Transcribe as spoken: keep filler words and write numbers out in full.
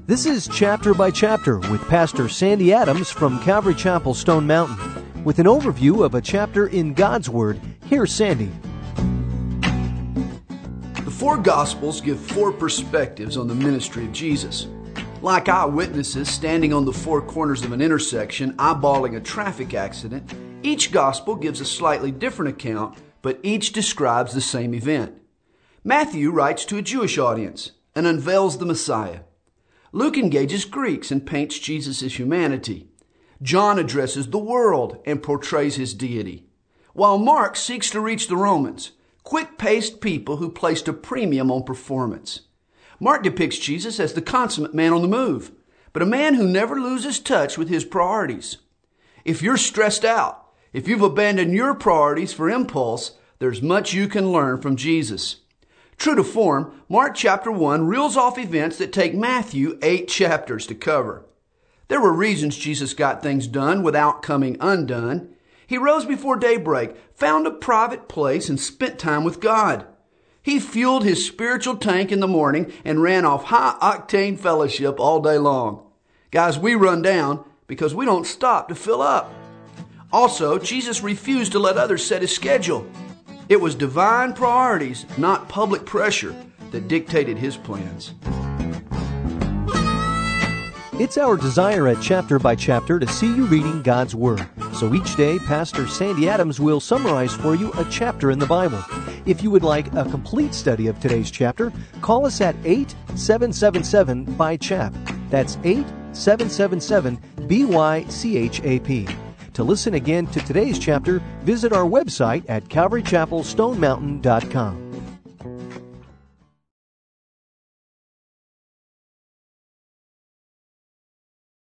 This is Chapter by Chapter with Pastor Sandy Adams from Calvary Chapel, Stone Mountain. With an overview of a chapter in God's Word, here's Sandy. The four Gospels give four perspectives on the ministry of Jesus. Like eyewitnesses standing on the four corners of an intersection eyeballing a traffic accident, each Gospel gives a slightly different account, but each describes the same event. Matthew writes to a Jewish audience and unveils the Messiah. Luke engages Greeks and paints Jesus' humanity. John addresses the world and portrays his deity. While Mark seeks to reach the Romans, quick-paced people who placed a premium on performance. Mark depicts Jesus as the consummate man on the move, but a man who never loses touch with his priorities. If you're stressed out, if you've abandoned your priorities for impulse, there's much you can learn from Jesus. True to form, Mark chapter one reels off events that take Matthew eight chapters to cover. There were reasons Jesus got things done without coming undone. He rose before daybreak, found a private place, and spent time with God. He fueled his spiritual tank in the morning and ran off high-octane fellowship all day long. Guys, we run down because we don't stop to fill up. Also, Jesus refused to let others set his schedule. It was divine priorities, not public pressure, that dictated his plans. It's our desire at Chapter by Chapter to see you reading God's Word. So each day, Pastor Sandy Adams will summarize for you a chapter in the Bible. If you would like a complete study of today's chapter, call us at eight seven seven seven B Y C H A P. That's eight seven seven seven B Y C H A P. To listen again to today's chapter, visit our website at calvary chapel stone mountain dot com.